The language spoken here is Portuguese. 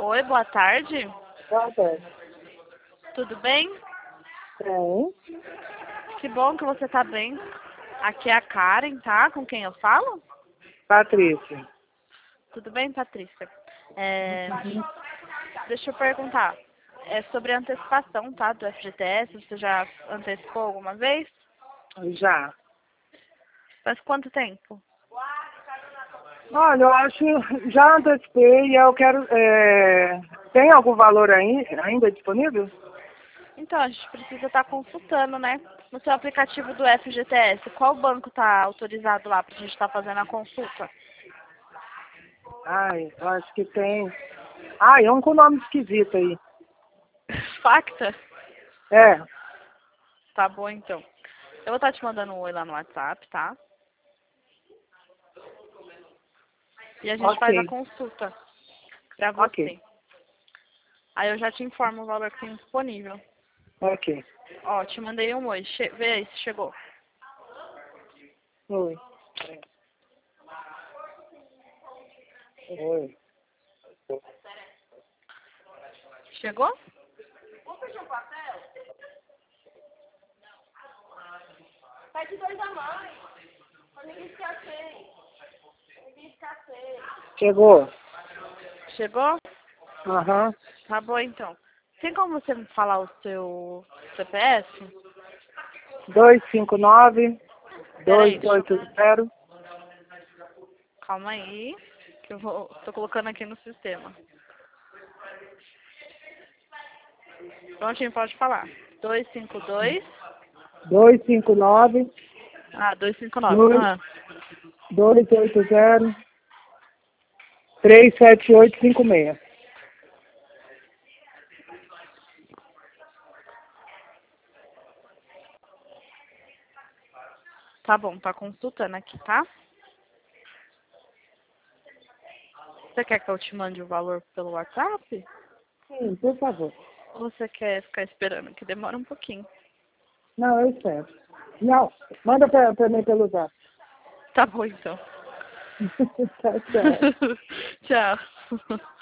Oi, boa tarde. Boa tarde. Tudo bem? Bem, Que bom que você tá bem. Aqui é a Karen, tá? Com quem eu falo? Patrícia. Tudo bem, Patrícia? Deixa eu perguntar. É sobre a antecipação, tá? Do FGTS. Você já antecipou alguma vez? Já. Faz quanto tempo? Olha, eu acho, já antecipei e eu quero, tem algum valor ainda disponível? Então, a gente precisa estar consultando, né? No seu aplicativo do FGTS, qual banco está autorizado lá para a gente estar fazendo a consulta? Ai, eu acho que tem. Ai, é um com nome esquisito aí. Facta? É, Tá bom, então. Eu vou estar te mandando um oi lá no WhatsApp, tá? E a gente faz a ok, consulta pra ok, você. Aí eu já te informo o valor que tem disponível. ok. Ó, te mandei um oi. Vê aí se chegou. Oi. Oi. Chegou? Pede dois a mais. Pra ninguém ficar sem. Ninguém ficar sem. Chegou? Chegou? Aham. Tá bom, então. Tem como você me falar o seu CPF? 259 Peraí, deixa eu... 280. Calma aí. Que eu tô colocando aqui no sistema. Prontinho, pode falar. 252. 259 Ah, 259. 2 Ah, 280 37856. tá bom, tá consultando aqui, tá? Você quer que eu te mande o valor pelo WhatsApp? Sim, por favor. Ou você quer ficar esperando, que demora um pouquinho? Não, eu espero. Não, manda pra mim pelo zap. Tá bom, então. Tchau, tchau. Tchau.